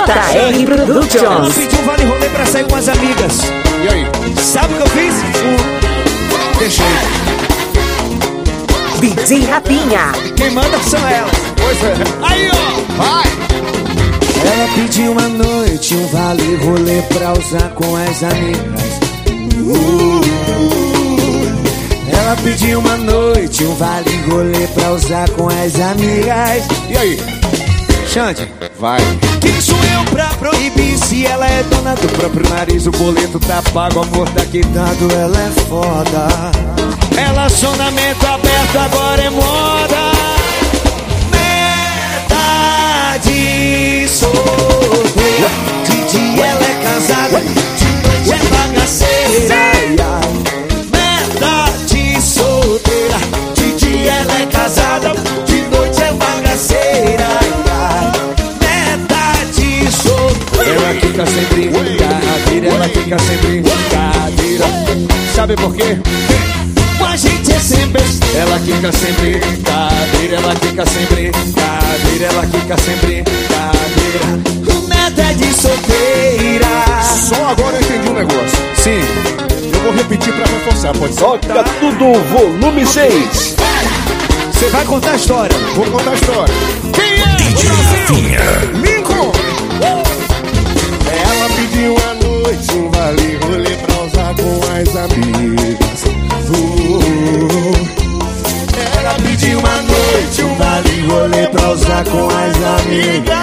JR Productions. Ela pediu vale rolê pra sair com as amigas. E aí? Sabe o que eu fiz? Deixei. DJ Rapinha. Quem manda são elas. Pois é. Aí, ó. Vai! Ela pediu uma noite, um vale rolê pra usar com as amigas. Ela pediu uma noite, um vale rolê pra usar com as amigas. E aí? Xande, Vai! quem sou eu pra proibir? Se ela é dona do próprio nariz, o boleto tá pago, o amor tá quitado, ela é foda. Relacionamento aberto agora é moda. Metade solteira, de dia ela é casada, de noite é bagaceira. Metade solteira, de dia ela é casada, de noite é bagaceira. Metade solteira, ela fica sem brincadeira, ela fica sem brincadeira. Sabe por quê? Com a gente é sempre. Ela fica sem brincadeira, ela fica sem brincadeira, ela fica sem brincadeira. Metade solteira. Só agora eu entendi um negócio. Sim. Eu vou repetir pra reforçar, pode ser? Toca tudo, volume 6. Você vai contar a história. Vou contar a história. Quem é? Lincoln! Ela pediu à noite um vale rolê pra usar com as amigas. Ela pediu uma noite, um vale rolê pra usar com as amigas.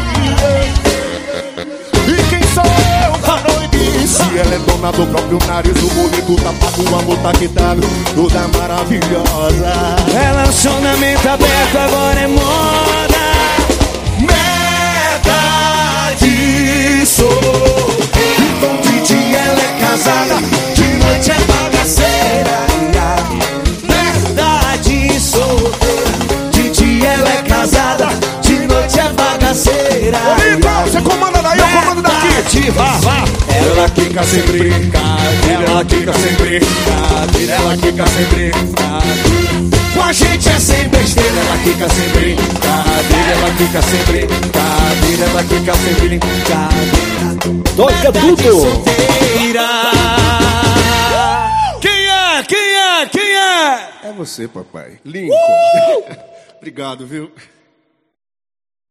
E quem sou eu pra proibir? Se ela é dona do próprio nariz, o boleto tá pago, o amor tá quitado, toda maravilhosa. Relacionamento aberto agora é moda. Metade solteira, de dia ela é casada, de noite é bagaceira. Metade solteira, de dia ela é casada, de noite é bagaceira. Então, você comanda daí, eu comando daqui. Vá. Ela fica sem brincadeira, ela fica sem brincadeira, ela fica sem brincadeira. Com a gente é sem besteira, ela fica sem brincadeira, ela fica sem brincadeira, ela fica sem brincadeira. Toca tudo. Solteira. Quem é? É você, papai. Lincoln. Obrigado, viu?